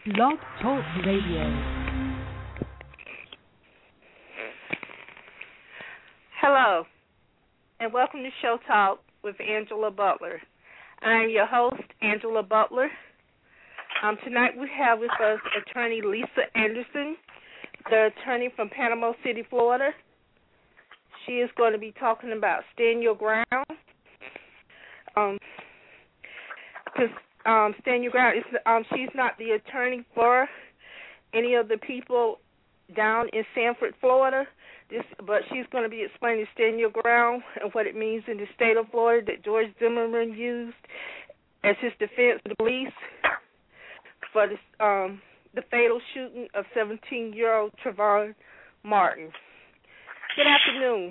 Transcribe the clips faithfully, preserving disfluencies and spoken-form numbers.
Blog Talk Radio. Hello, and welcome to Show Talk with Angela Butler. I am your host, Angela Butler. Um, tonight we have with us attorney Lisa Anderson, the attorney from Panama City, Florida. She is going to be talking about stand your ground. Um, cause, um, stand your ground. Is, um, she's not the attorney for any of the people down in Sanford, Florida. This, but she's going to be explaining stand your ground and what it means in the state of Florida that George Zimmerman used as his defense of the police for this, um, the fatal shooting of seventeen-year-old Trayvon Martin. Good afternoon.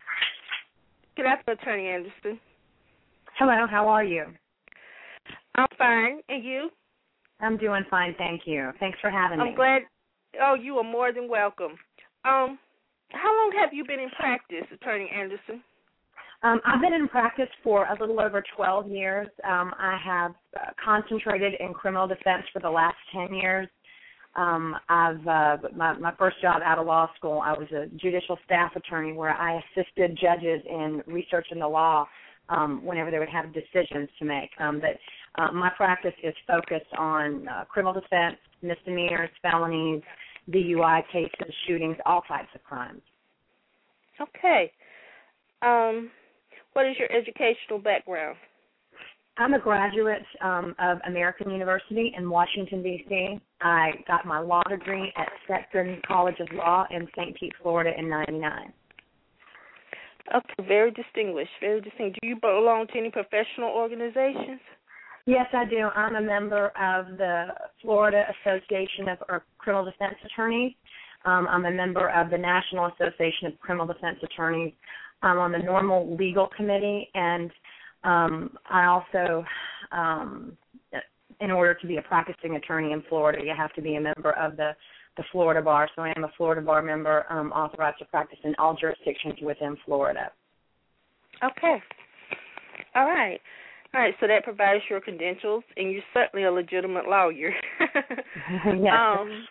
Good afternoon, Attorney Anderson. Hello, how are you? I'm fine. And you? I'm doing fine, thank you. Thanks for having I'm me. I'm glad. Oh, you are more than welcome. Um, how long have you been in practice, Attorney Anderson? Um, I've been in practice for a little over twelve years. Um, I have uh, concentrated in criminal defense for the last ten years. Um, I've uh, my, my first job out of law school, I was a judicial staff attorney where I assisted judges in researching the law um, whenever they would have decisions to make. Um, but uh, my practice is focused on uh, criminal defense, misdemeanors, felonies, D U I cases, shootings, all types of crimes. Okay. Um, what is your educational background? I'm a graduate um, of American University in Washington, D C I got my law degree at Stetson College of Law in Saint Pete, Florida in ninety-nine. Okay, very distinguished, very distinguished. Do you belong to any professional organizations? Yes, I do. I'm a member of the Florida Association of Criminal Defense Attorneys. Um, I'm a member of the National Association of Criminal Defense Attorneys. I'm on the Normal Legal Committee, and um, I also, um, in order to be a practicing attorney in Florida, you have to be a member of the, the Florida Bar. So I am a Florida Bar member, um, authorized to practice in all jurisdictions within Florida. Okay. All right. All right, so that provides your credentials, and you're certainly a legitimate lawyer. Yes. Um,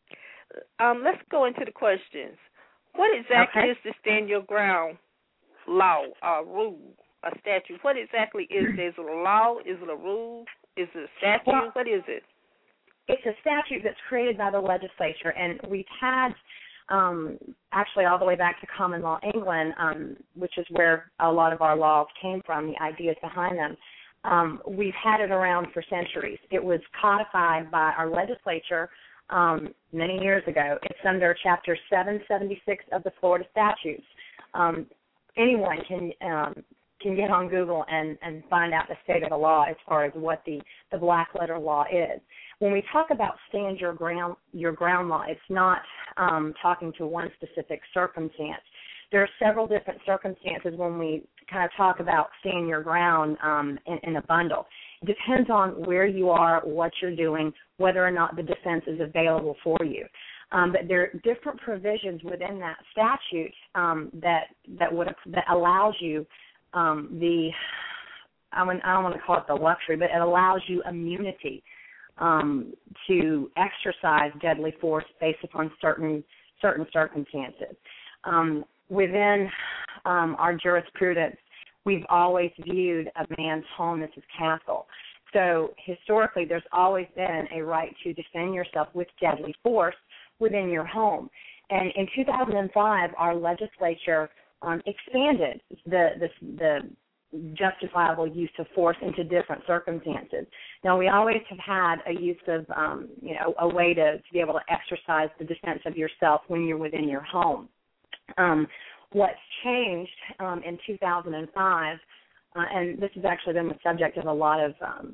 um, let's go into the questions. What exactly Okay. is the stand your ground law, a rule, a statute? What exactly is it? Is it a law? Is it a rule? Is it a statute? Well, what is it? It's a statute that's created by the legislature, and we've had um, actually all the way back to common law England, um, which is where a lot of our laws came from, the ideas behind them. Um, we've had it around for centuries. It was codified by our legislature um, many years ago. It's under Chapter seven seventy-six of the Florida Statutes. Um, anyone can um, can get on Google and, and find out the state of the law as far as what the, the black letter law is. When we talk about stand your ground, your ground law, it's not um, talking to one specific circumstance. There are several different circumstances when we kind of talk about stand your ground um, in, in a bundle. It depends on where you are, what you're doing, whether or not the defense is available for you. Um, but there are different provisions within that statute um, that that would that allows you um, the I, mean, I don't want to call it the luxury, but it allows you immunity um, to exercise deadly force based upon certain certain circumstances. Um, within um, our jurisprudence, we've always viewed a man's home as his castle. So historically, there's always been a right to defend yourself with deadly force within your home. And in two thousand five, our legislature um, expanded the, the the justifiable use of force into different circumstances. Now, we always have had a use of, um, you know, a way to, to be able to exercise the defense of yourself when you're within your home. Um, what's changed um, in two thousand five, uh, and this has actually been the subject of a lot of um,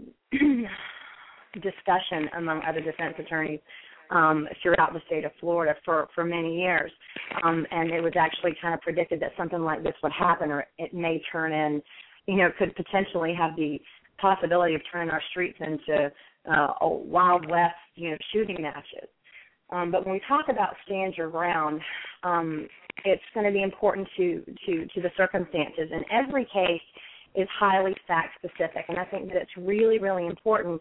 discussion among other defense attorneys um, throughout the state of Florida for, for many years, um, and it was actually kind of predicted that something like this would happen, or it may turn in, you know, could potentially have the possibility of turning our streets into uh, a Wild West, you know, shooting matches. Um, but when we talk about stand your ground, um, it's going to be important to, to, to the circumstances. And every case is highly fact-specific, and I think that it's really, really important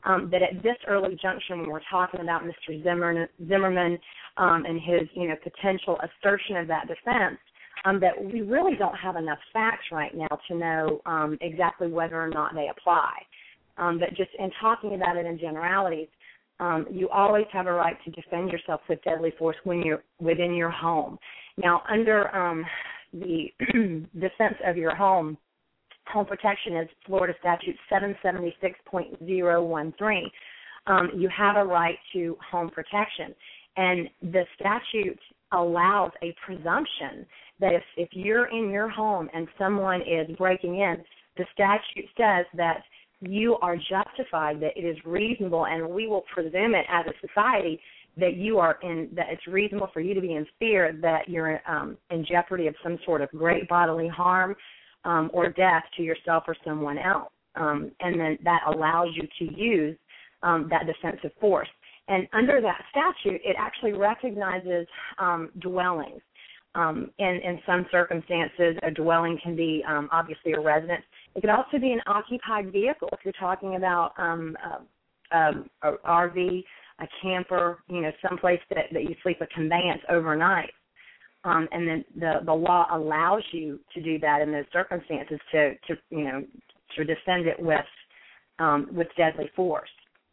um, that at this early junction, when we're talking about Mister Zimmerman, Zimmerman um, and his, you know, potential assertion of that defense, um, that we really don't have enough facts right now to know um, exactly whether or not they apply. Um, but just in talking about it in generalities, um, you always have a right to defend yourself with deadly force when you're within your home. Now, under um, the defense of your home, home protection is Florida Statute seven seventy-six point oh one three. Um, you have a right to home protection. And the statute allows a presumption that if, if you're in your home and someone is breaking in, the statute says that you are justified, that it is reasonable, and we will presume it as a society that you are in, that it's reasonable for you to be in fear that you're um, in jeopardy of some sort of great bodily harm um, or death to yourself or someone else. Um, and then that allows you to use um, that defensive force. And under that statute, it actually recognizes um, dwellings. Um, in, in some circumstances, a dwelling can be um, obviously a residence. It could also be an occupied vehicle if you're talking about um, uh, um, an R V, a camper, you know, someplace that, that you sleep, a conveyance overnight. Um, and then the, the law allows you to do that in those circumstances to, to you know, to defend it with um, with deadly force.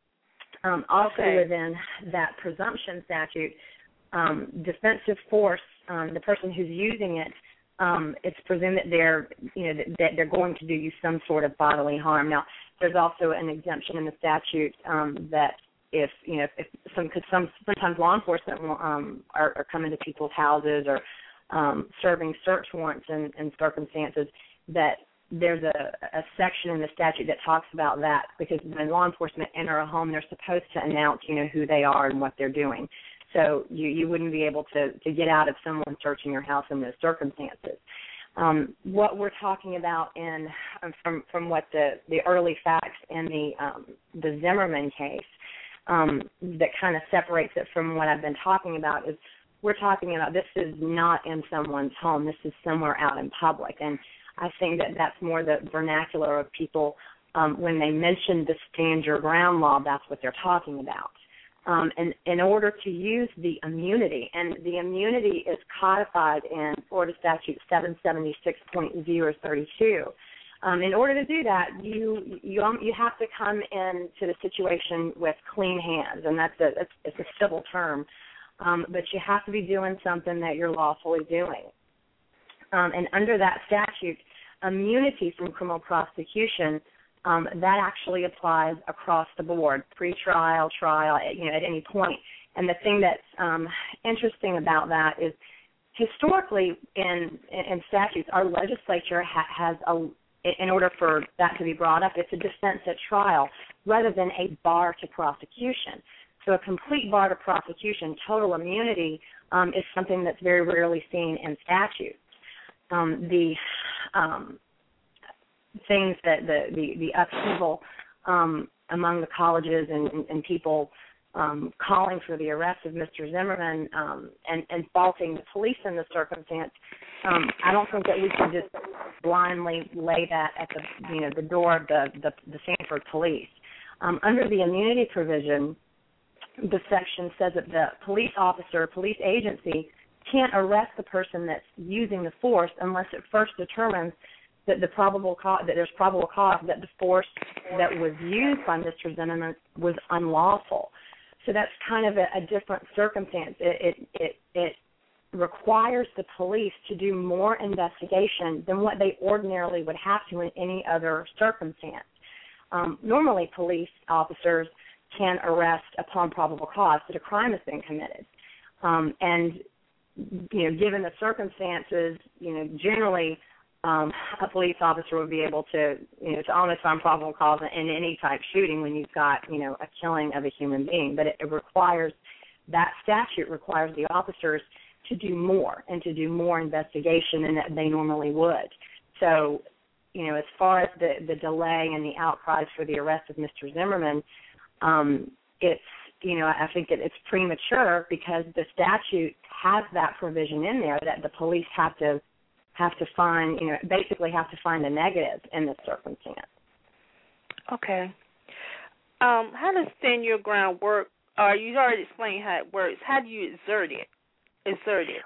Um, also okay. within that presumption statute, um, defensive force, um, the person who's using it, um, it's presumed that they're, you know, that, that they're going to do you some sort of bodily harm. Now, there's also an exemption in the statute um, that if, you know, if some, cause some sometimes law enforcement will, um, are, are coming to people's houses or um, serving search warrants in, in circumstances that there's a, a section in the statute that talks about that, because when law enforcement enter a home, they're supposed to announce, you know, who they are and what they're doing. So you, you wouldn't be able to, to get out of someone searching your house in those circumstances. Um, what we're talking about in um, from from what the, the early facts in the um, the Zimmerman case um, that kind of separates it from what I've been talking about is we're talking about this is not in someone's home. This is somewhere out in public. And I think that that's more the vernacular of people um, when they mention the stand your ground law, that's what they're talking about. Um, and in order to use the immunity, and the immunity is codified in Florida Statute seven seventy-six point oh thirty-two. Um, in order to do that, you you um, you have to come into the situation with clean hands, and that's a it's, it's a civil term, um, but you have to be doing something that you're lawfully doing. Um, and under that statute, immunity from criminal prosecution, um, that actually applies across the board, pre-trial, trial, you know, at any point. And the thing that's um, interesting about that is historically in, in statutes, our legislature ha- has, a, in order for that to be brought up, it's a defense at trial rather than a bar to prosecution. So a complete bar to prosecution, total immunity, um, is something that's very rarely seen in statutes. Um, the um, things that the, the, the upheaval um, among the colleges and, and, and people um, calling for the arrest of Mister Zimmerman um, and, and faulting the police in the circumstance, um, I don't think that we can just blindly lay that at the you know the door of the, the, the Sanford police. Um, under the immunity provision, the section says that the police officer, police agency, can't arrest the person that's using the force unless it first determines that the probable cause, that there's probable cause that the force that was used by Mister Zimmerman was unlawful. So that's kind of a, a different circumstance. It, it it it requires the police to do more investigation than what they ordinarily would have to in any other circumstance. Um, normally, police officers can arrest upon probable cause that a crime has been committed, um, and you know, given the circumstances, you know, generally um, a police officer would be able to, you know, to almost find probable cause in any type shooting when you've got, you know, a killing of a human being. But it, it requires, that statute requires the officers to do more and to do more investigation than that they normally would. So, you know, as far as the, the delay and the outcries for the arrest of Mister Zimmerman, um, it's, you know, I think that it's premature because the statute has that provision in there that the police have to have to find, you know, basically have to find a negative in this circumstance. Okay. Um, how does stand your ground work? Or you already explained how it works. How do you exert it? Exert it.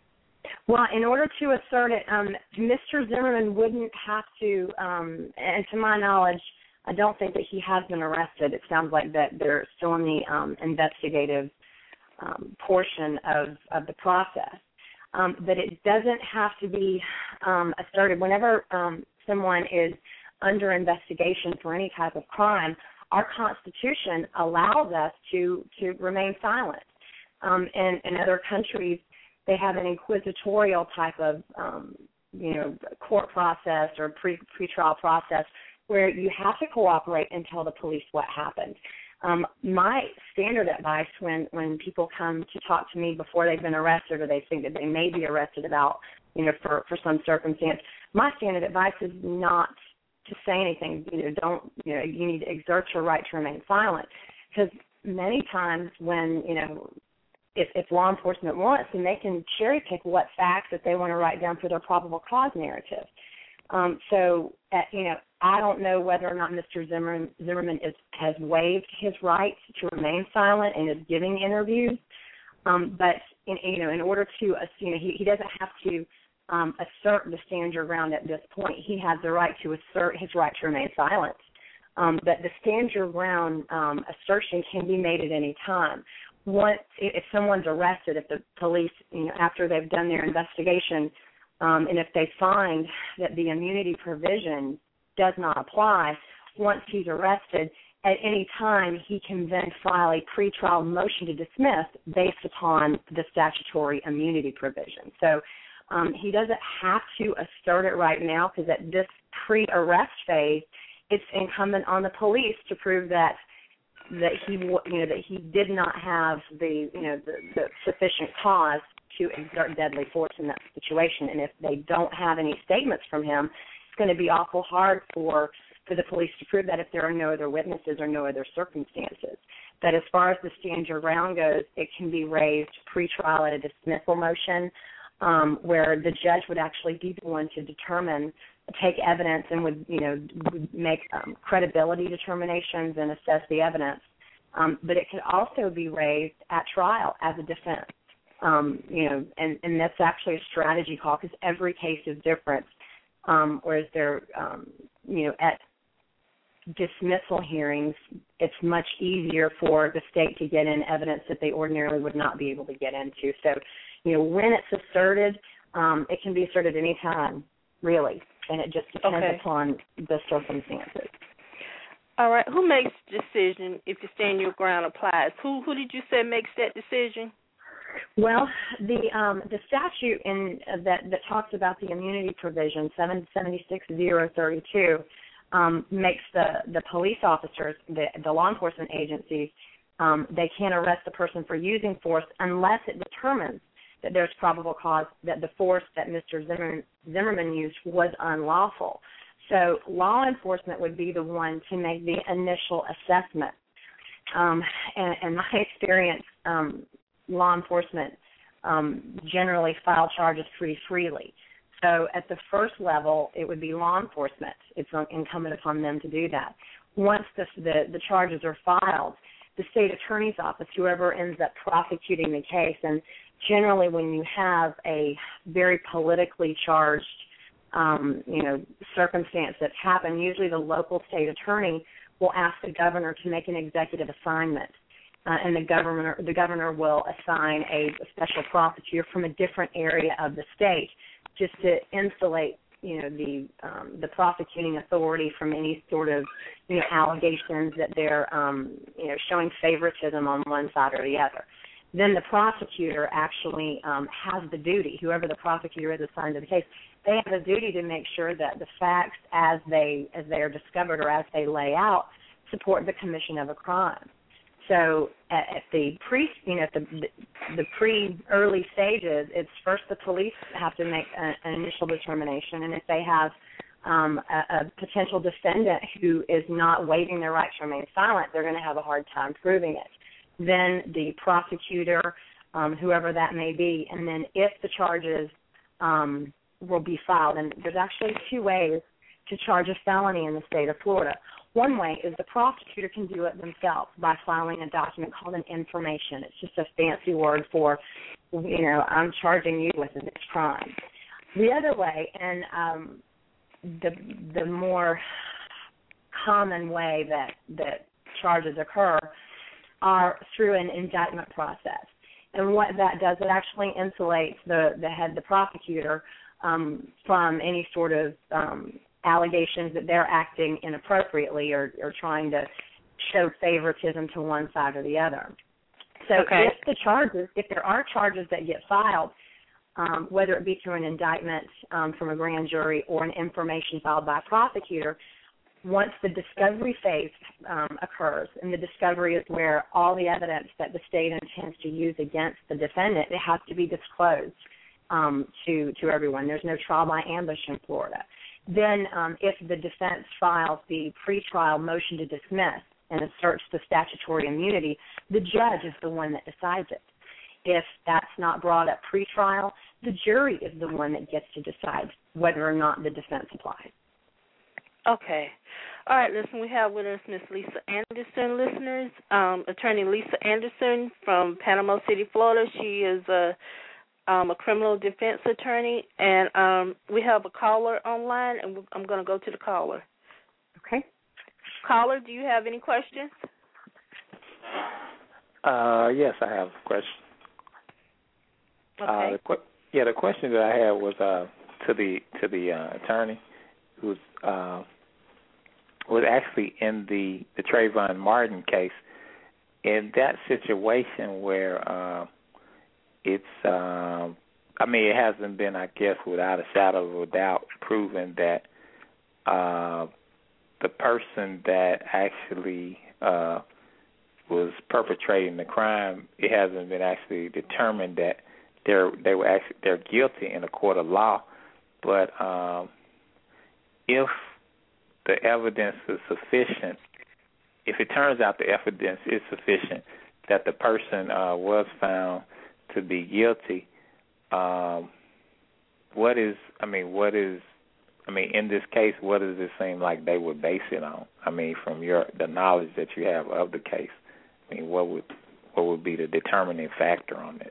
Well, in order to assert it, um, Mister Zimmerman wouldn't have to, um, and to my knowledge, I don't think that he has been arrested. It sounds like that they're still in the um, investigative um, portion of, of the process. Um, but it doesn't have to be um, asserted. Whenever um, someone is under investigation for any type of crime, our Constitution allows us to, to remain silent. Um, and in other countries, they have an inquisitorial type of, um, you know, court process or pre pretrial process where you have to cooperate and tell the police what happened. Um, my standard advice when, when people come to talk to me before they've been arrested or they think that they may be arrested about, you know, for, for some circumstance, my standard advice is not to say anything. You know, don't, you know, you need to exert your right to remain silent. Because many times when, you know, if, if law enforcement wants, then they can cherry pick what facts that they want to write down for their probable cause narrative. Um, so, uh, you know, I don't know whether or not Mister Zimmerman, Zimmerman is, has waived his right to remain silent and is giving interviews. Um, but, in, you know, in order to, uh, you know, he, he doesn't have to um, assert the stand your ground at this point. He has the right to assert his right to remain silent. Um, but the stand your ground um, assertion can be made at any time. Once, if someone's arrested, if the police, you know, after they've done their investigation, um, and if they find that the immunity provision does not apply, once he's arrested, at any time he can then file a pretrial motion to dismiss based upon the statutory immunity provision. So um, he doesn't have to assert it right now because at this pre-arrest phase, it's incumbent on the police to prove that that he, you know, that he did not have the, you know, the, the sufficient cause to exert deadly force in that situation. And if they don't have any statements from him, it's going to be awful hard for for the police to prove that if there are no other witnesses or no other circumstances. But as far as the stand your ground goes, it can be raised pre-trial at a dismissal motion, um, where the judge would actually be the one to determine, take evidence and would, you know, would make um, credibility determinations and assess the evidence. Um, but it could also be raised at trial as a defense. Um, you know, and, and that's actually a strategy call because every case is different. Um, whereas they're, um, you know, at dismissal hearings, it's much easier for the state to get in evidence that they ordinarily would not be able to get into. So, you know, when it's asserted, um, it can be asserted any time, really, and it just depends okay. upon the circumstances. All right. Who makes the decision if the stand your ground applies? Who who did you say makes that decision? Well, the um, the statute in uh, that that talks about the immunity provision, seven seventy-six zero thirty-two, um, makes the, the police officers, the, the law enforcement agencies, um, they can't arrest the person for using force unless it determines that there's probable cause that the force that Mister Zimmerman, Zimmerman used was unlawful. So law enforcement would be the one to make the initial assessment. Um, and in my experience, um, law enforcement um, generally file charges pretty freely. So at the first level, it would be law enforcement. It's incumbent upon them to do that. Once the, the, the charges are filed, the state attorney's office, whoever ends up prosecuting the case, and generally when you have a very politically charged um, you know, circumstance that's happened, usually the local state attorney will ask the governor to make an executive assignment. Uh, and the governor, the governor will assign a, a special prosecutor from a different area of the state, just to insulate, you know, the um, the prosecuting authority from any sort of, you know, allegations that they're, um, you know, showing favoritism on one side or the other. Then the prosecutor actually um, has the duty, whoever the prosecutor is assigned to the case, they have a duty to make sure that the facts as they as they are discovered or as they lay out support the commission of a crime. So at, at the pre, you know, at the, the, the pre-early stages, it's first the police have to make a, an initial determination, and if they have um, a, a potential defendant who is not waiving their right to remain silent, they're going to have a hard time proving it. Then the prosecutor, um, whoever that may be, and then if the charges um, will be filed, and there's actually two ways to charge a felony in the state of Florida. One way is the prosecutor can do it themselves by filing a document called an information. It's just a fancy word for, you know, I'm charging you with this crime. The other way, and um, the the more common way that, that charges occur, are through an indictment process. And what that does, it actually insulates the, the head, the prosecutor, um, from any sort of um, allegations that they're acting inappropriately or, or trying to show favoritism to one side or the other. So okay. if the charges, if there are charges that get filed, um, whether it be through an indictment um, from a grand jury or an information filed by a prosecutor, once the discovery phase um, occurs, and the discovery is where all the evidence that the state intends to use against the defendant, it has to be disclosed um, to, to everyone. There's no trial by ambush in Florida. Then um, if the defense files the pretrial motion to dismiss and asserts the statutory immunity, the judge is the one that decides it. If that's not brought up pretrial, the jury is the one that gets to decide whether or not the defense applies. Okay. All right, listen, we have with us Miss Lisa Anderson, listeners, um, Attorney Lisa Anderson from Panama City, Florida. She is a, um, a criminal defense attorney, and um, we have a caller online, and I'm going to go to the caller. Okay. Caller, do you have any questions? Uh, yes, I have a question. Okay. Uh, the qu- yeah, the question that I had was uh, to the to the uh, attorney who's uh, was actually in the, the Trayvon Martin case. In that situation where uh, it's, uh, I mean, it hasn't been, I guess, without a shadow of a doubt, proven that uh, the person that actually uh, was perpetrating the crime, it hasn't been actually determined that they're they were actually they're guilty in a court of law. But um, if the evidence is sufficient, if it turns out the evidence is sufficient that the person uh, was found to be guilty, um, what is, I mean, what is, I mean, in this case, what does it seem like they would base it on? I mean, from your the knowledge that you have of the case, I mean, what would what would be the determining factor on it?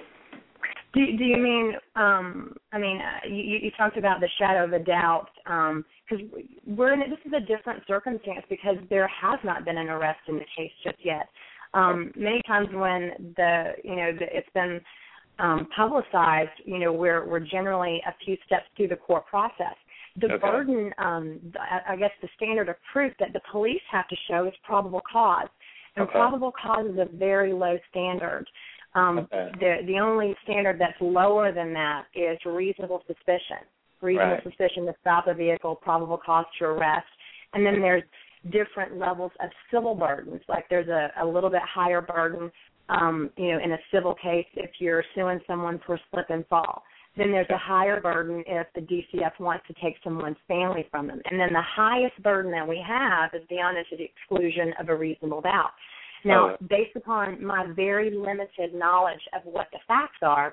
Do, do you mean, um, I mean, uh, you, you talked about the shadow of a doubt, because um, we're in, this is a different circumstance because there has not been an arrest in the case just yet. Um, many times when the, you know, the, it's been um, publicized, you know, we're, we're generally a few steps through the court process. The okay. burden, um, the, I guess the standard of proof that the police have to show is probable cause. And okay. probable cause is a very low standard. Um, okay. the the only standard that's lower than that is reasonable suspicion. Reasonable right. suspicion to stop a vehicle, probable cause to arrest. And then there's different levels of civil burdens. Like there's a, a little bit higher burden, um, you know, in a civil case if you're suing someone for slip and fall. Then there's a higher burden if the D C F wants to take someone's family from them. And then the highest burden that we have is beyond the exclusion of a reasonable doubt. Now, based upon my very limited knowledge of what the facts are,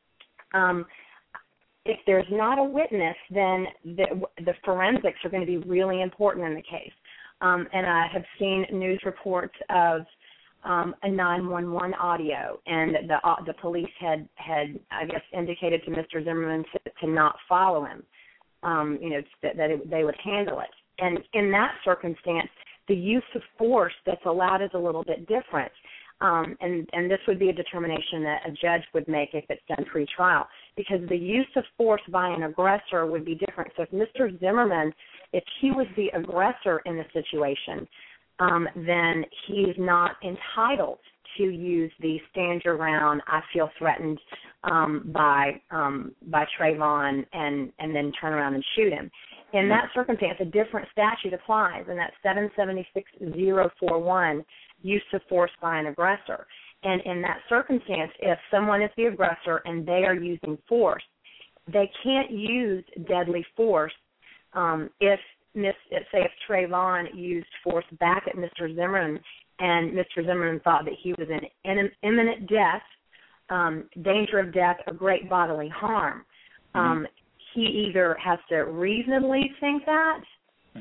um, if there's not a witness, then the, the forensics are going to be really important in the case. Um, and I have seen news reports of um, a nine one one audio, and the uh, the police had, had, I guess, indicated to Mister Zimmerman to, to not follow him, um, you know, that, that it, they would handle it. And in that circumstance, the use of force that's allowed is a little bit different, um, and, and this would be a determination that a judge would make if it's done pre-trial, because the use of force by an aggressor would be different. So if Mister Zimmerman, if he was the aggressor in the situation, um, then he's not entitled to use the stand your ground, I feel threatened um, by um, by Trayvon, and, and then turn around and shoot him. In that circumstance, a different statute applies, and that's seven seventy-six oh forty-one, use of force by an aggressor. And in that circumstance, if someone is the aggressor and they are using force, they can't use deadly force um, if, say, if Trayvon used force back at Mister Zimmerman and Mister Zimmerman thought that he was in imminent death, um, danger of death, or great bodily harm. Um, mm-hmm. He either has to reasonably think that, mm-hmm.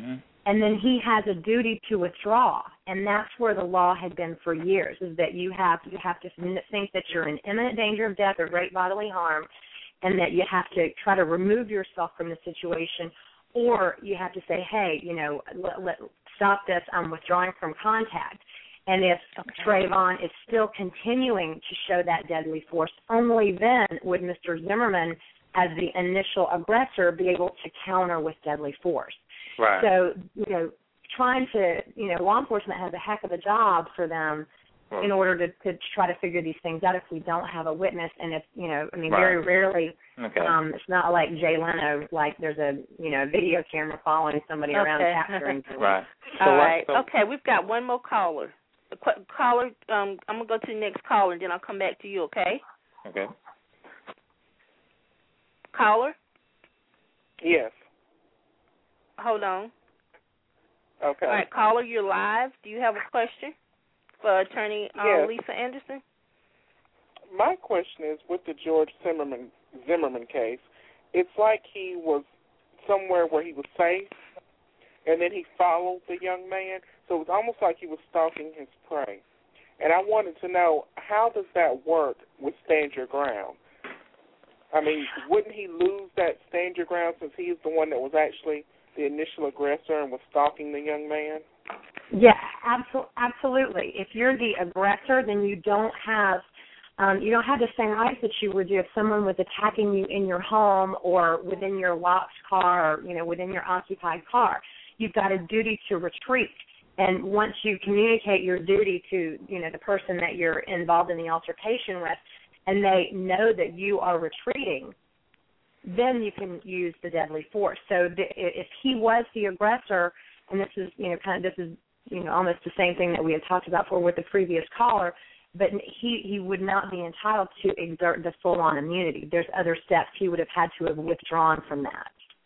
and then he has a duty to withdraw, and that's where the law had been for years, is that you have you have to think that you're in imminent danger of death or great bodily harm, and that you have to try to remove yourself from the situation, or you have to say, hey, you know, let, let, stop this, I'm withdrawing from contact. And if okay. Trayvon is still continuing to show that deadly force, only then would Mister Zimmerman, as the initial aggressor, be able to counter with deadly force. Right. So, you know, trying to, you know, law enforcement has a heck of a job for them right. in order to, to try to figure these things out if we don't have a witness. And if, you know, I mean, right. very rarely, okay. um, it's not like Jay Leno, like there's a, you know, video camera following somebody okay. around capturing them. Right. So All right. So, okay, we've got one more caller. A qu- caller, um, I'm going to go to the next caller, and then I'll come back to you, okay? Okay. Caller? Yes. Hold on. Okay. All right, caller, you're live. Do you have a question for Attorney um, yes. Lisa Anderson? My question is, with the George Zimmerman Zimmerman case, it's like he was somewhere where he was safe, and then he followed the young man, so it was almost like he was stalking his prey. And I wanted to know, how does that work with stand your ground? I mean, wouldn't he lose that stand your ground since he is the one that was actually the initial aggressor and was stalking the young man? Yeah, absolutely. Absolutely. If you're the aggressor, then you don't have um, you don't have the same rights that you would do if someone was attacking you in your home or within your locked car or, you know, within your occupied car. You've got a duty to retreat. And once you communicate your duty to, you know, the person that you're involved in the altercation with, and they know that you are retreating, then you can use the deadly force. So the, if he was the aggressor, and this is, you know, kind of, this is, you know, almost the same thing that we had talked about before with the previous caller, but he, he would not be entitled to exert the full-on immunity. There's other steps he would have had to have withdrawn from that.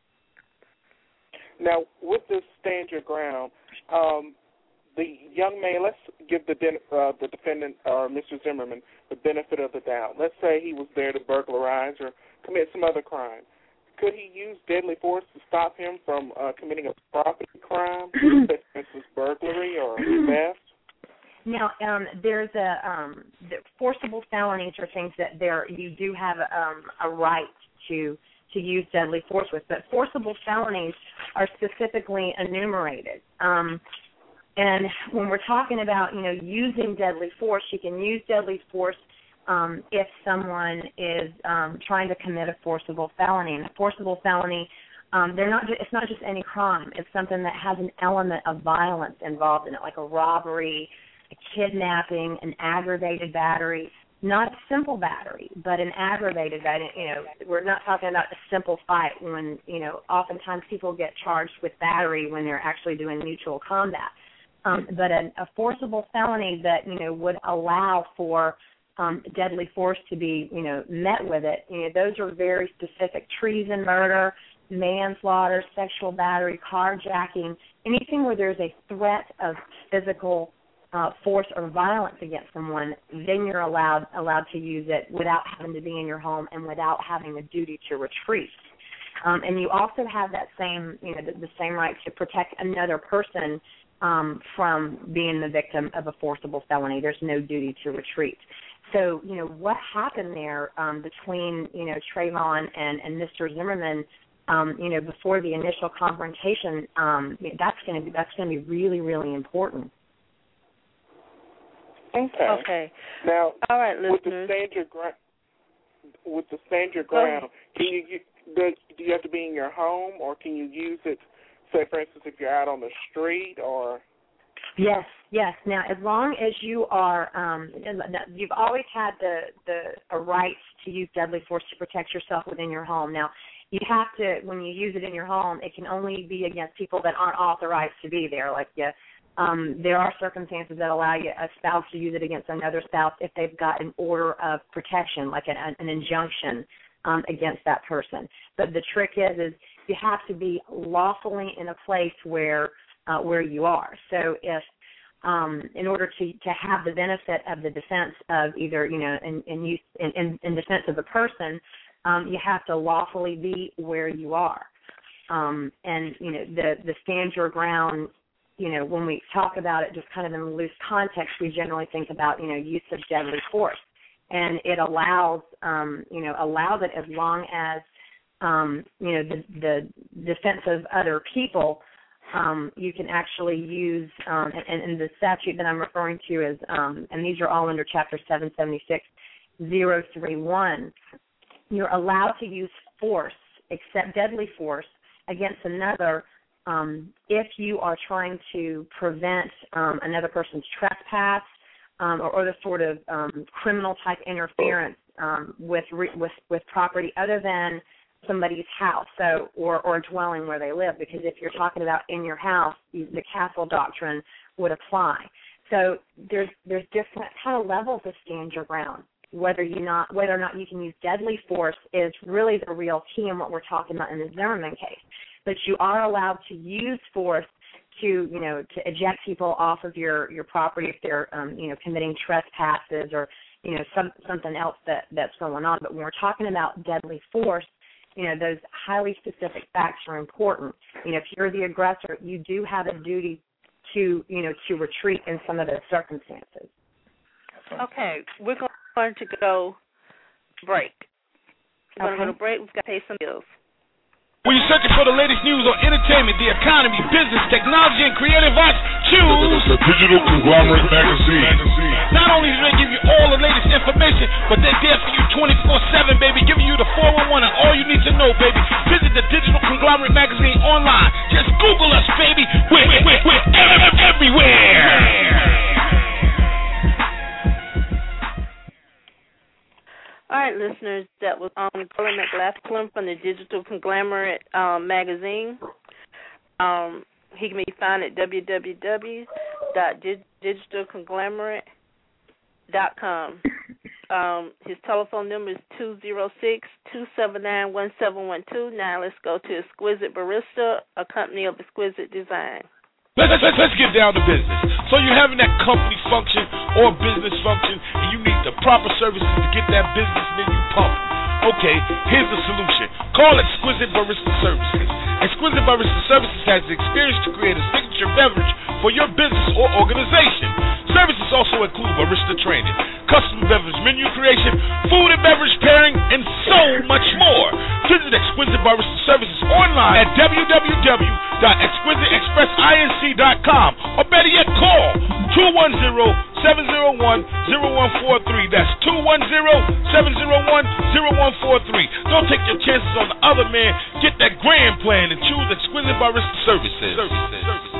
Now, with this stand your ground, um, the young man, let's give the uh, the defendant, or Mister Zimmerman, the benefit of the doubt. Let's say he was there to burglarize or commit some other crime. Could he use deadly force to stop him from uh, committing a property crime, such as burglary or theft? Now, um, there's a um, the forcible felonies are things that there you do have um, a right to to use deadly force with, but forcible felonies are specifically enumerated. Um, and when we're talking about, you know, using deadly force, you can use deadly force um, if someone is um, trying to commit a forcible felony. And a forcible felony, um, they're not. It's not just any crime. It's something that has an element of violence involved in it, like a robbery, a kidnapping, an aggravated battery. Not a simple battery, but an aggravated battery. You know, we're not talking about a simple fight when, you know, oftentimes people get charged with battery when they're actually doing mutual combat. Um, but a, a forcible felony that, you know, would allow for um, deadly force to be, you know, met with it, you know, those are very specific. Treason, murder, manslaughter, sexual battery, carjacking, anything where there's a threat of physical Uh, force or violence against someone, then you're allowed allowed to use it without having to be in your home and without having a duty to retreat. Um, and you also have that same, you know, the, the same right to protect another person um, from being the victim of a forcible felony. There's no duty to retreat. So, you know, what happened there um, between, you know, Trayvon and, and Mister Zimmerman, um, you know, before the initial confrontation, um, that's going to be that's going to be really, really important. Okay. Okay. Now, all right, with listeners. the stand your ground, with the stand your ground, can you do, do you have to be in your home, or can you use it? Say, for instance, if you're out on the street, or yes, yes. Now, as long as you are, um, you've always had the the a right to use deadly force to protect yourself within your home. Now, you have to, when you use it in your home, it can only be against people that aren't authorized to be there, like you. Um, there are circumstances that allow you, a spouse to use it against another spouse if they've got an order of protection, like an, an injunction um, against that person. But the trick is, is you have to be lawfully in a place where uh, where you are. So if, um, in order to, to have the benefit of the defense of either, you know, in in, use, in, in defense of a person, um, you have to lawfully be where you are. Um, and, you know, the, the stand your ground, you know, when we talk about it just kind of in loose context, we generally think about, you know, use of deadly force. And it allows, um, you know, allows it as long as, um, you know, the, the defense of other people, um, you can actually use, um, and, and the statute that I'm referring to is, um, and these are all under Chapter seven seventy-six oh thirty-one, you're allowed to use force, except deadly force, against another um, if you are trying to prevent um, another person's trespass um, or other sort of um, criminal-type interference um, with, re- with with property other than somebody's house, so or, or dwelling where they live. Because if you're talking about in your house, the castle doctrine would apply. So there's there's different kind of levels of stand your ground. Whether you not whether or not you can use deadly force is really the real key in what we're talking about in the Zimmerman case. But you are allowed to use force to, you know, to eject people off of your, your property if they're, um, you know, committing trespasses or, you know, some, something else that, that's going on. But when we're talking about deadly force, you know, those highly specific facts are important. You know, if you're the aggressor, you do have a duty to, you know, to retreat in some of those circumstances. Okay, we're going to go break. We're okay. going to go to break. We've got to pay some bills. When you're searching for the latest news on entertainment, the economy, business, technology, and creative arts, choose the Digital Conglomerate Magazine. Not only do they give you all the latest information, but they're there for you twenty-four seven, baby, giving you the four one one and all you need to know, baby. Visit the Digital Conglomerate Magazine online. Just Google us, baby. We're, we're, we're everywhere. All right, listeners, that was um, Colin McLaughlin from the Digital Conglomerate um, magazine. Um, he can be found at w w w dot digital conglomerate dot com. Um, his telephone number is two zero six, two seven nine, one seven one two. Now let's go to Exquisite Barista, a company of exquisite design. Let's, let's, let's get down to business. So you're having that company function or business function, and you need the proper services to get that business menu pumped. Okay, here's the solution. Call Exquisite Barista Services. Exquisite Barista Services has the experience to create a signature beverage for your business or organization. Services also include barista training, custom beverage menu creation, food and beverage pairing, and so much more. Visit Exquisite Barista Services online at w w w dot exquisite express inc dot com or better yet, call two one zero, seven zero one, zero one four three. That's two one zero, seven zero one, zero one four three. Don't take your chances on the other man. Get that grand plan and choose Exquisite Barista Services. Services. Services.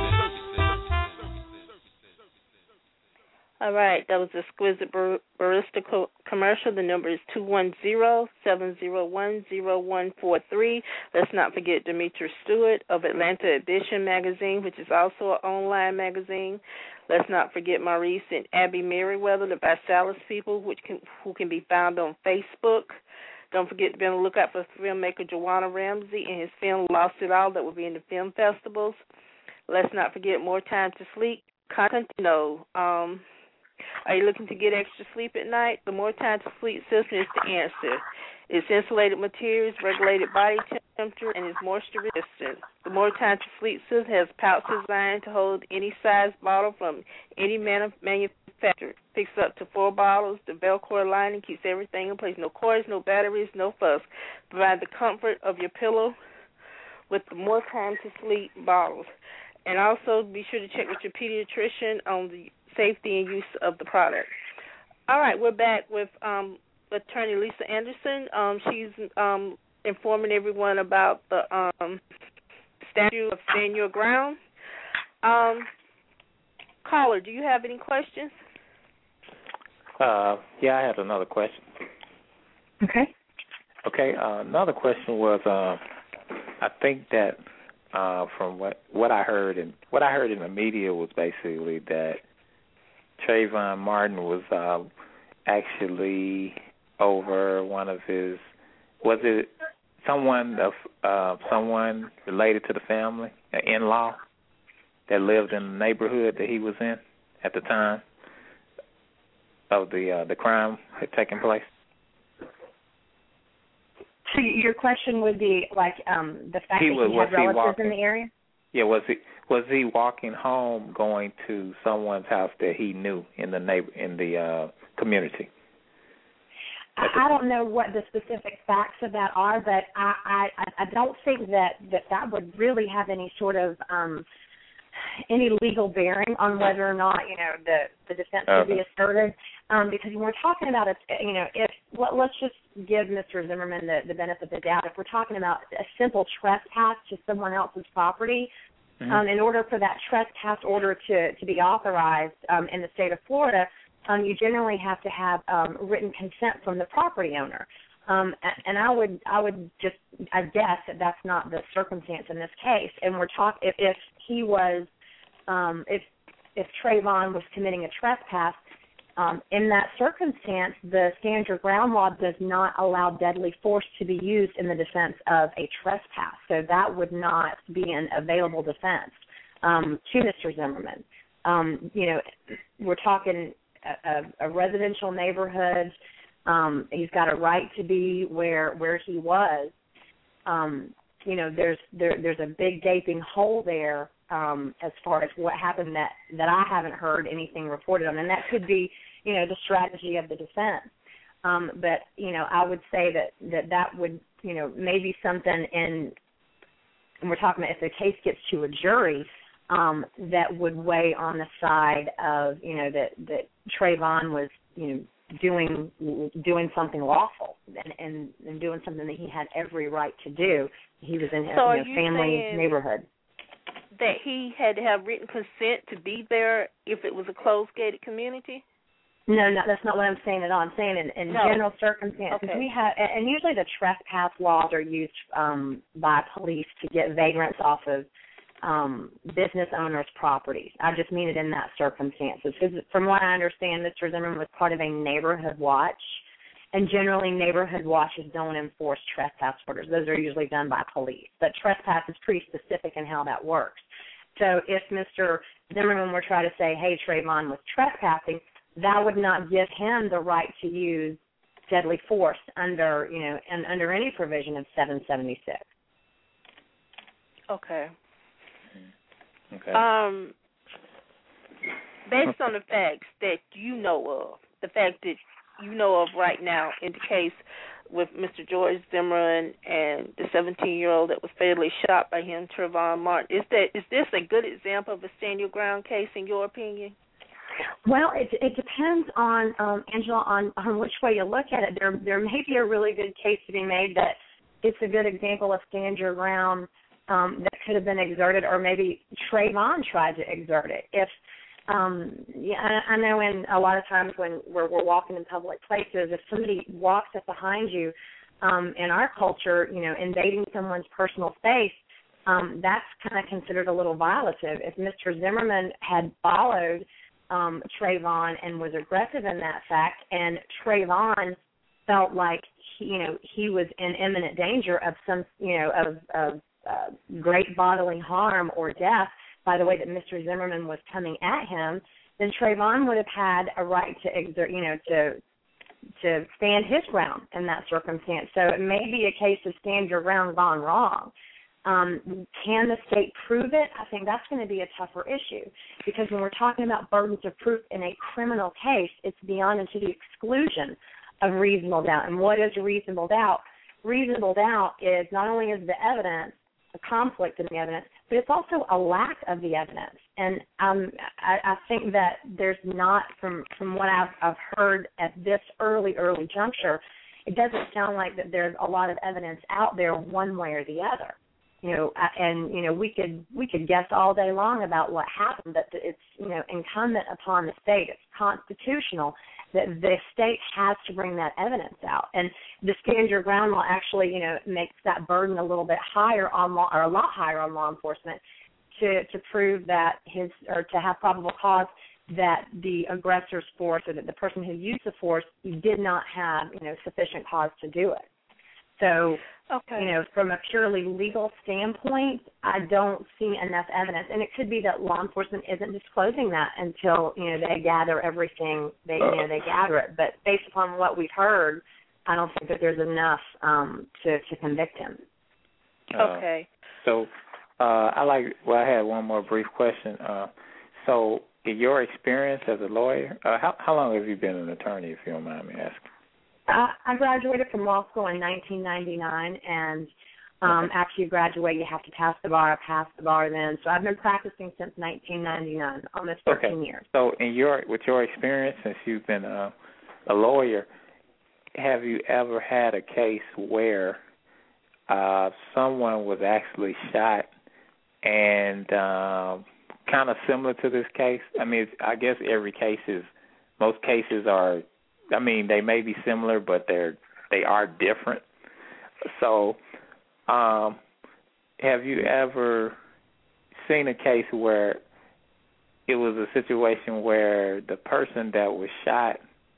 All right, that was Exquisite Bar- Barista co- commercial. The number is two one zero, seven zero one, zero one four three. Let's not forget Demetra Stewart of Atlanta Edition magazine, which is also an online magazine. Let's not forget Maurice and Abby Merriweather, the ViSalus people, which can, who can be found on Facebook. Don't forget to be on the lookout for filmmaker Joanna Ramsey and his film Lost It All that will be in the film festivals. Let's not forget More Time to Sleep. Contino. Um, Are you looking to get extra sleep at night? The More Time to Sleep system is the answer. It's insulated materials, regulated body temperature, and is moisture resistant. The More Time to Sleep system has pouch designed to hold any size bottle from any manu- manufacturer. Picks up to four bottles. The Velcro lining keeps everything in place. No cords, no batteries, no fuss. Provide the comfort of your pillow with the More Time to Sleep bottles. And also be sure to check with your pediatrician on the safety and use of the product. All right, we're back with um, Attorney Lisa Anderson. Um, she's um, informing everyone about the um, statute of Stand Your Ground. Um, caller, do you have any questions? Uh, yeah, I had another question. Okay. Okay, uh, another question was, uh, I think that uh, from what what I heard and what I heard in the media was basically that Trayvon Martin was uh, actually over one of his, was it someone of uh, someone related to the family, an in-law that lived in the neighborhood that he was in at the time of the uh, the crime had taken place? So your question would be like um, the fact he that was, he had was relatives he in the area? Yeah, was he was he walking home going to someone's house that he knew in the neighbor in the uh, community? I, I don't know what the specific facts of that are, but I, I, I don't think that, that that would really have any sort of um, any legal bearing on whether or not, you know, the, the defense okay. would be asserted. Um, because when we're talking about, a, you know, if let, let's just give Mister Zimmerman the, the benefit of the doubt. If we're talking about a simple trespass to someone else's property, mm-hmm. um, in order for that trespass order to, to be authorized um, in the state of Florida, um, you generally have to have um, written consent from the property owner. Um, and I would, I would just, I guess that that's not the circumstance in this case. And we're talking if, if he was, um, if if Trayvon was committing a trespass, um, in that circumstance, the stand your ground law does not allow deadly force to be used in the defense of a trespass. So that would not be an available defense um, to Mister Zimmerman. Um, you know, we're talking a, a, a residential neighborhood. Um, he's got a right to be where where he was. Um, you know, there's there, there's a big gaping hole there um, as far as what happened that, that I haven't heard anything reported on, and that could be, you know, the strategy of the defense. Um, but you know, I would say that, that that would, you know, maybe something in, and we're talking about if the case gets to a jury, um, that would weigh on the side of, you know, that that Trayvon was, you know, doing doing something lawful and, and, and doing something that he had every right to do. He was in his so you know, family neighborhood. That he had to have written consent to be there if it was a closed gated community? No, no, that's not what I'm saying at all. I'm saying in, in no. general circumstances, okay. we have, and usually the trespass laws are used um, by police to get vagrants off of um, business owners' properties. I just mean it in that circumstances. Because from what I understand, Mister Zimmerman was part of a neighborhood watch, and generally neighborhood watches don't enforce trespass orders. Those are usually done by police. But trespass is pretty specific in how that works. So if Mister Zimmerman were trying to say, hey, Trayvon was trespassing, that would not give him the right to use deadly force under, you know, and under any provision of seven seventy-six. Okay. Okay. Um, based on the facts that you know of, the fact that you know of right now in the case with Mister George Zimmerman and the seventeen-year-old that was fatally shot by him, Trayvon Martin, is that is this a good example of a stand your ground case in your opinion? Well, it it depends on um, Angela on, on which way you look at it. There there may be a really good case to be made that it's a good example of stand your ground um, that could have been exerted, or maybe Trayvon tried to exert it. If um, yeah, I, I know in a lot of times when we're, we're walking in public places, if somebody walks up behind you, um, in our culture, you know, invading someone's personal space, um, that's kind of considered a little violative. If Mister Zimmerman had followed Um, Trayvon and was aggressive in that fact, and Trayvon felt like he, you know he was in imminent danger of some you know of, of uh, great bodily harm or death by the way that Mister Zimmerman was coming at him, then Trayvon would have had a right to exert you know to to stand his ground in that circumstance. So it may be a case of stand your ground gone wrong. Um, can the state prove it? I think that's going to be a tougher issue because when we're talking about burdens of proof in a criminal case, it's beyond and to the exclusion of reasonable doubt. And what is reasonable doubt? Reasonable doubt is not only is the evidence, a conflict in the evidence, but it's also a lack of the evidence. And um, I, I think that there's not, from, from what I've, I've heard at this early, early juncture, it doesn't sound like that there's a lot of evidence out there one way or the other. You know, and you know, we could we could guess all day long about what happened, but it's you know incumbent upon the state. It's constitutional that the state has to bring that evidence out, and the stand your ground law actually you know makes that burden a little bit higher on law, or a lot higher on law enforcement to to prove that his or to have probable cause that the aggressor's force or that the person who used the force did not have you know sufficient cause to do it. So, okay. you know, from a purely legal standpoint, I don't see enough evidence. And it could be that law enforcement isn't disclosing that until, you know, they gather everything, they, you know, they gather it. But based upon what we've heard, I don't think that there's enough um, to to convict him. Okay. Uh, so uh, I like. Well, I had one more brief question. Uh, so, in your experience as a lawyer, uh, how how long have you been an attorney, if you don't mind me asking? Uh, I graduated from law school in nineteen ninety-nine, and um, okay. after you graduate, you have to pass the bar. I passed the bar then, so I've been practicing since nineteen ninety-nine, almost thirteen okay. years. So, in your with your experience, since you've been uh, a lawyer, have you ever had a case where uh, someone was actually shot, and um, kind of similar to this case? I mean, it's, I guess every case is. Most cases are. I mean, they may be similar, but they're they are different. So, um, have you ever seen a case where it was a situation where the person that was shot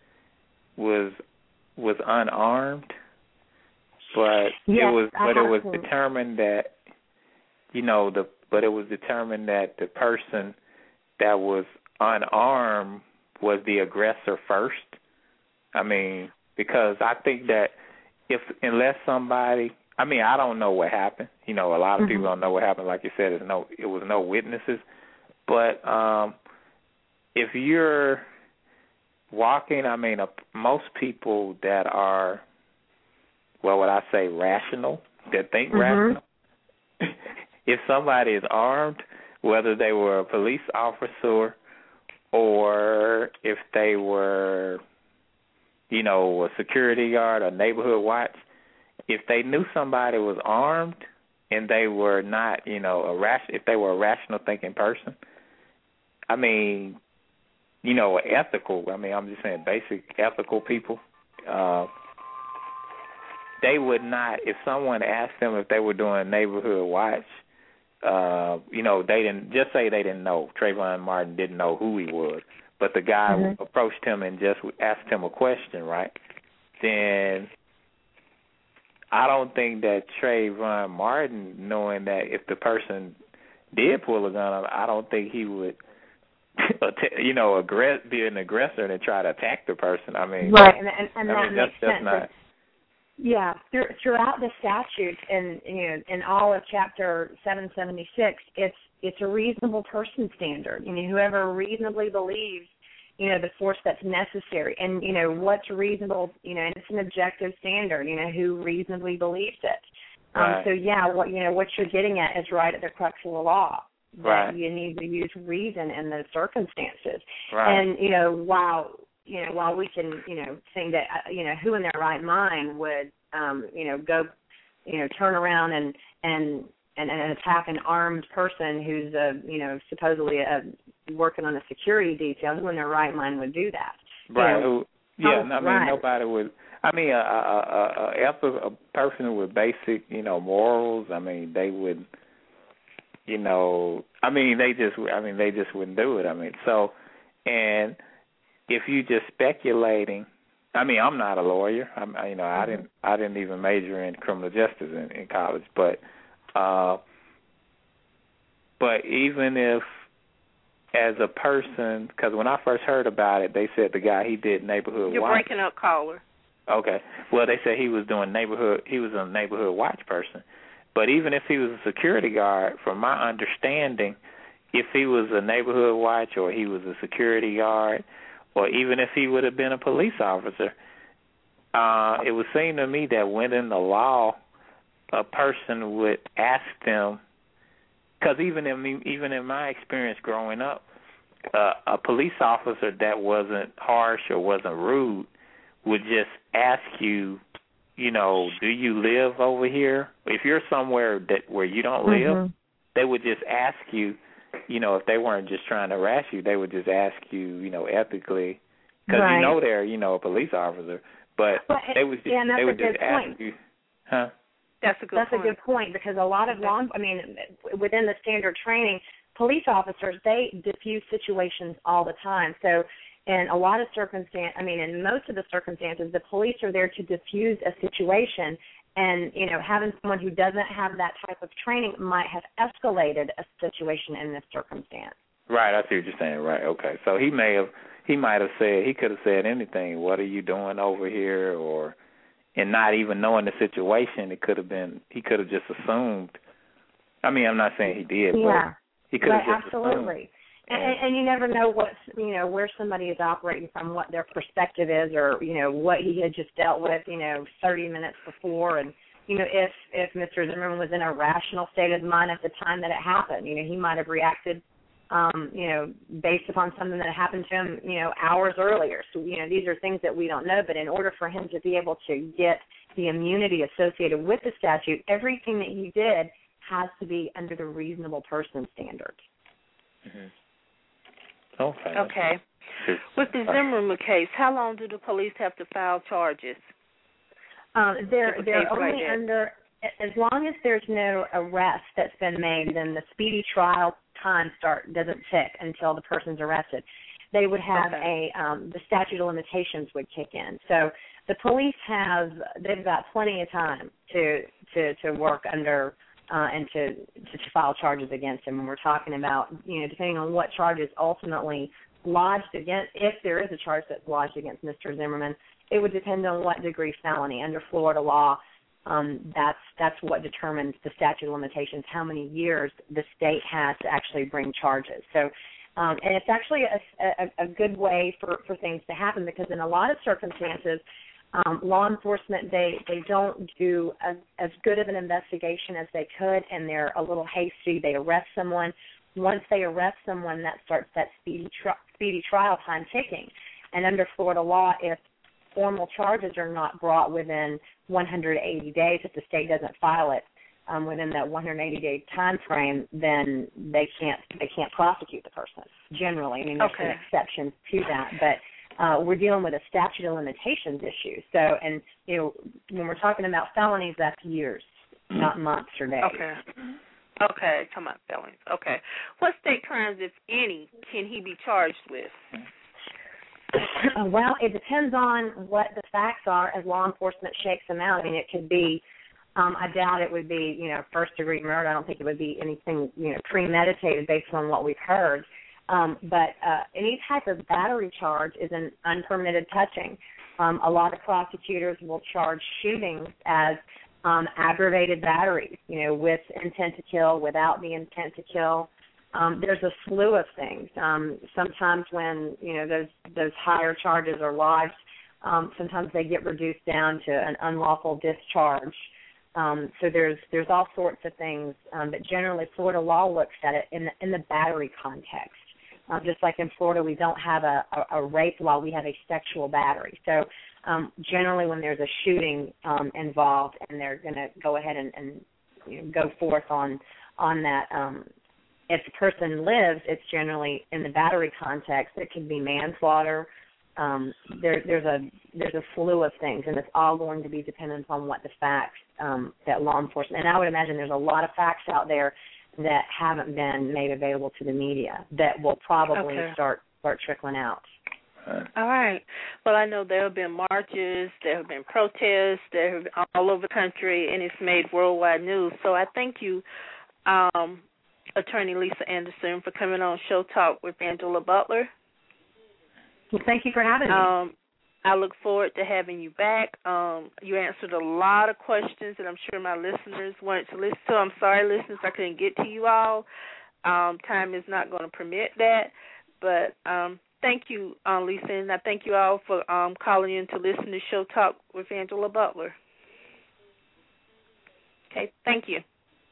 was was unarmed, but yes, it was but I it was to. determined that you know the but it was determined that the person that was unarmed was the aggressor first? I mean, because I think that if unless somebody, I mean, I don't know what happened. You know, a lot of mm-hmm. people don't know what happened. Like you said, there's no, it was no witnesses. But um, if you're walking, I mean, uh, most people that are, well, what I say, rational, that think mm-hmm. rational, if somebody is armed, whether they were a police officer or if they were, you know, a security guard or neighborhood watch, if they knew somebody was armed and they were not, you know, a ration, if they were a rational thinking person, I mean, you know, ethical, I mean, I'm just saying basic ethical people, uh, they would not, if someone asked them if they were doing neighborhood watch, uh, you know, they didn't, just say they didn't know, Trayvon Martin didn't know who he was, but the guy mm-hmm. approached him and just asked him a question, right? Then I don't think that Trayvon Martin, knowing that if the person did pull a gun, I don't think he would, you know, aggress- be an aggressor and try to attack the person. I mean, right, and, and, and I that mean, makes that's, sense. That's not, yeah, through, throughout the statute and you know in all of Chapter seven seventy-six, it's it's a reasonable person standard. You know, whoever reasonably believes, you know, the force that's necessary, and you know what's reasonable. You know, and it's an objective standard. You know, who reasonably believes it. Um, right. So yeah, what you know what you're getting at is right at the crux of the law. That right. you need to use reason in those circumstances. Right. And you know while. You know, while we can, you know, think that, you know, who in their right mind would, um, you know, go, you know, turn around and and, and, and attack an armed person who's, a, you know, supposedly a, working on a security detail, who in their right mind would do that? Right. You know, who, yeah, I mean, right. nobody would. I mean, a, a, a, a, a person with basic, you know, morals, I mean, they would, you know, I mean, they just, I mean, they just wouldn't do it. I mean, so, and if you just speculating, I mean, I'm not a lawyer. I'm, you know, I didn't, I didn't even major in criminal justice in, in college. But, uh, but even if, as a person, because when I first heard about it, they said the guy he did neighborhood You're watch. You're breaking up, caller. Okay. Well, they said he was doing neighborhood. He was a neighborhood watch person. But even if he was a security guard, from my understanding, if he was a neighborhood watch or he was a security guard, or even if he would have been a police officer, uh, it would seem to me that within the law, a person would ask them, because even in me, even in my experience growing up, uh, a police officer that wasn't harsh or wasn't rude would just ask you, you know, do you live over here? If you're somewhere that where you don't live, mm-hmm. they would just ask you. You know, if they weren't just trying to harass you, they would just ask you, you know, ethically, because right. you know they're, you know, a police officer. But well, they would just, yeah, they would just ask point. you, huh? That's a good That's point. a good point, because a lot of law, I mean, within the standard training, police officers, they diffuse situations all the time. So in a lot of circumstances, I mean, in most of the circumstances, the police are there to diffuse a situation. And, you know, having someone who doesn't have that type of training might have escalated a situation in this circumstance. Right, I see what you're saying. Right, okay. So he may have, he might have said, he could have said anything. What are you doing over here? Or, and not even knowing the situation, it could have been he could have just assumed. I mean, I'm not saying he did, yeah. but he could have right, just absolutely. assumed. And, and you never know what you know where somebody is operating from, what their perspective is, or you know what he had just dealt with, you know, thirty minutes before, and you know if if Mister Zimmerman was in a rational state of mind at the time that it happened, you know, he might have reacted. Um, you know, based upon something that happened to him, you know, hours earlier. So, you know, these are things that we don't know. But in order for him to be able to get the immunity associated with the statute, everything that he did has to be under the reasonable person standard. Mm-hmm. Okay. Okay. With the Zimmerman case, how long do the police have to file charges? Um, they're they're only like under, as long as there's no arrest that's been made, then the speedy trial time start doesn't tick until the person's arrested. They would have okay. a um, the statute of limitations would kick in. So the police have they've got plenty of time to to, to work under uh, and to, to to file charges against him. And we're talking about, you know, depending on what charges ultimately lodged against, if there is a charge that's lodged against Mister Zimmerman, it would depend on what degree felony under Florida law. Um, that's that's what determines the statute of limitations, how many years the state has to actually bring charges. So, um, and it's actually a, a, a good way for, for things to happen, because in a lot of circumstances, um, law enforcement, they, they don't do as, as good of an investigation as they could, and they're a little hasty. They arrest someone. Once they arrest someone, that starts that speedy, tri- speedy trial time ticking. And under Florida law, if formal charges are not brought within one hundred eighty days, if the state doesn't file it um, within that one hundred eighty day time frame, then they can't they can't prosecute the person. Generally, I mean, there's okay. some exceptions to that, but uh, we're dealing with a statute of limitations issue. So, and you know, when we're talking about felonies, that's years, not months or days. Okay. Okay, come on, felonies. Okay, what state crimes, if any, can he be charged with? Well, it depends on what the facts are as law enforcement shakes them out. I mean, it could be, um, I doubt it would be, you know, first-degree murder. I don't think it would be anything, you know, premeditated based on what we've heard. Um, but uh, any type of battery charge is an unpermitted touching. Um, a lot of prosecutors will charge shootings as um, aggravated batteries, you know, with intent to kill, without the intent to kill. Um, there's a slew of things. Um, sometimes when, you know, those those higher charges are lodged, um, sometimes they get reduced down to an unlawful discharge. Um, so there's there's all sorts of things, um, but generally Florida law looks at it in the, in the battery context. Um, just like in Florida, we don't have a, a, a rape law, we have a sexual battery. So um, generally when there's a shooting um, involved and they're going to go ahead and, and you know, go forth on, on that, um, if the person lives, it's generally in the battery context. It could be manslaughter. Um, there, there's a there's a slew of things, and it's all going to be dependent on what the facts um, that law enforcement. And I would imagine there's a lot of facts out there that haven't been made available to the media that will probably okay. start start trickling out. All right. Well, I know there have been marches, there have been protests, there have been all over the country, and it's made worldwide news. So I thank you, um, Attorney Lisa Anderson, for coming on Show Talk with Angela Butler. Well, thank you for having me. Um, I look forward to having you back. Um, you answered a lot of questions that I'm sure my listeners wanted to listen to. I'm sorry, listeners, I couldn't get to you all. Um, time is not going to permit that. But um, thank you, uh, Lisa, and I thank you all for um, calling in to listen to Show Talk with Angela Butler. Okay, thank you.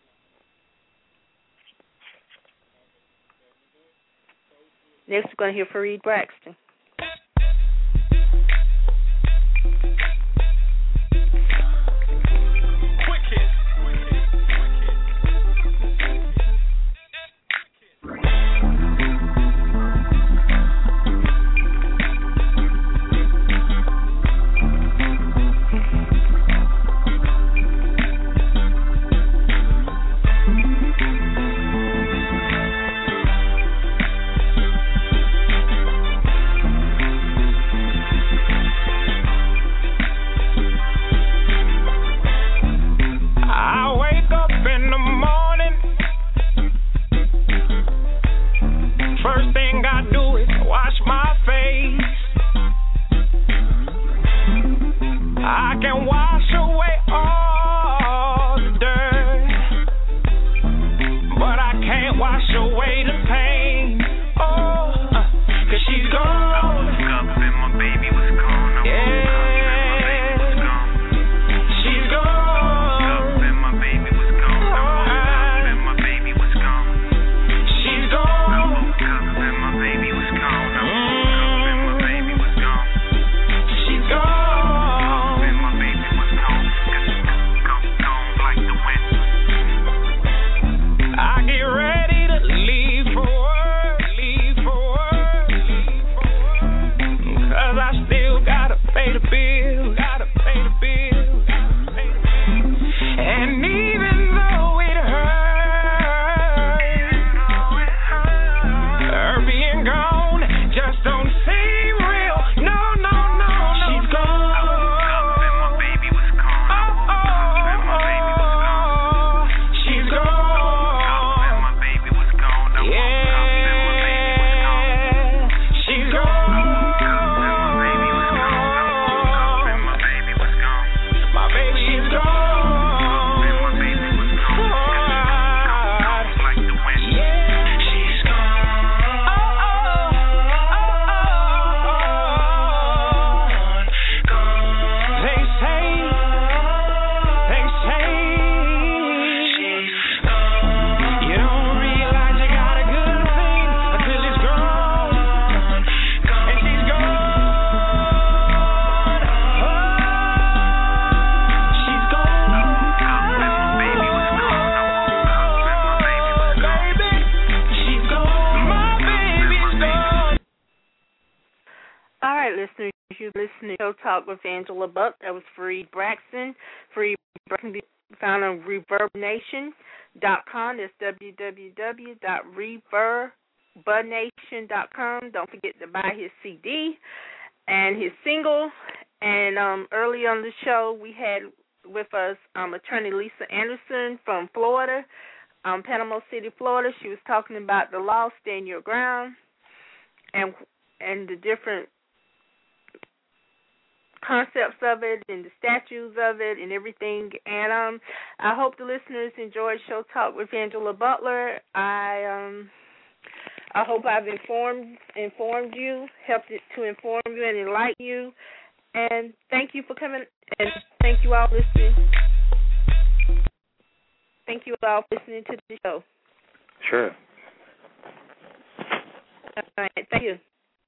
Next, we're going to hear Fareed Braxton. can wash away all the dirt, but I can't wash away the pain. Oh, uh, cause she's gone. I woke up and my baby was gone. I yeah. woke up and my baby was gone. She's gone. I woke up and my baby was gone. I woke up and my baby was gone. She's gone. I woke up and my baby was gone. I woke up and my baby was gone. She's gone. And my baby was gone. Gone, gone like the wind. I get ready to leave for work, leave for work, leave for work. Cause I still gotta pay the bill, gotta pay the bill, gotta pay the bill. And even though it hurts, her being gone just don't seem real. No, no, no, no. She's gone. I woke up and my baby was gone. I woke up and my baby was gone. She's gone. I woke up and my baby was gone. I woke up and my baby was gone. She's gone. I woke up and my baby was gone. I woke up and my baby was gone. My baby is gone. And my baby was gone. Gone like the wind. She's gone. Oh, oh, oh, oh, gone. They say, they say, she's gone. You don't realize you got a good thing until it's gone. And she's gone. Oh, she's gone. I woke up and my baby was gone. I woke up and my baby was gone. Baby, she's gone. My baby's gone. All right, listeners, you're listening to Show Talk with Angela Buck. That was Fareed Braxton. Fareed Braxton can be found on reverb nation dot com. That's w w w dot reverb nation dot com. Don't forget to buy his C D and his single. And um, early on the show, we had with us um, attorney Lisa Anderson from Florida, um, Panama City, Florida. She was talking about the law, stand your ground, and and the different concepts of it and the statutes of it and everything. And um, I hope the listeners enjoyed Show Talk with Angela Butler. I um, I hope I've informed informed you, helped it to inform you and enlighten you. And thank you for coming. And thank you all listening. Thank you all for listening to the show. Sure. All right. Thank you.